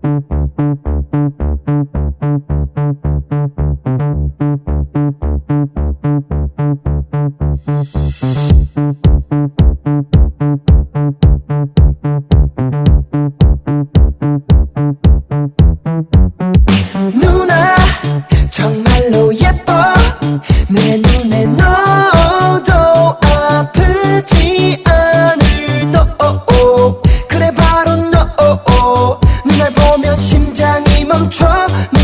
누나 정말로 예뻐 내 눈에 너도 아프지 않을 너 그래 바로 너 눈을 보면 심장이 멈춰